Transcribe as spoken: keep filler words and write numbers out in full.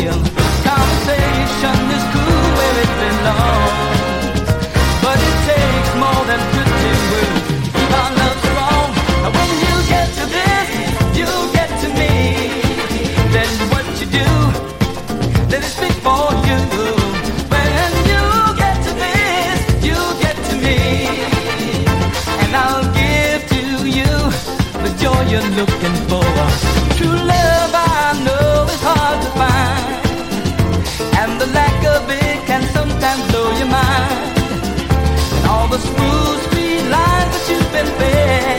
real. Conversation is cool where it belongs, but it takes more than pretty words to keep our love strong. And when you get to this, you get to me. Then what you do, let it speak for you. When you get to this, you get to me. And I'll give to you the joy you're looking for. True love I know is hard to find, and the lack of it can sometimes blow your mind. And all the smooth, sweet lies that you've been fed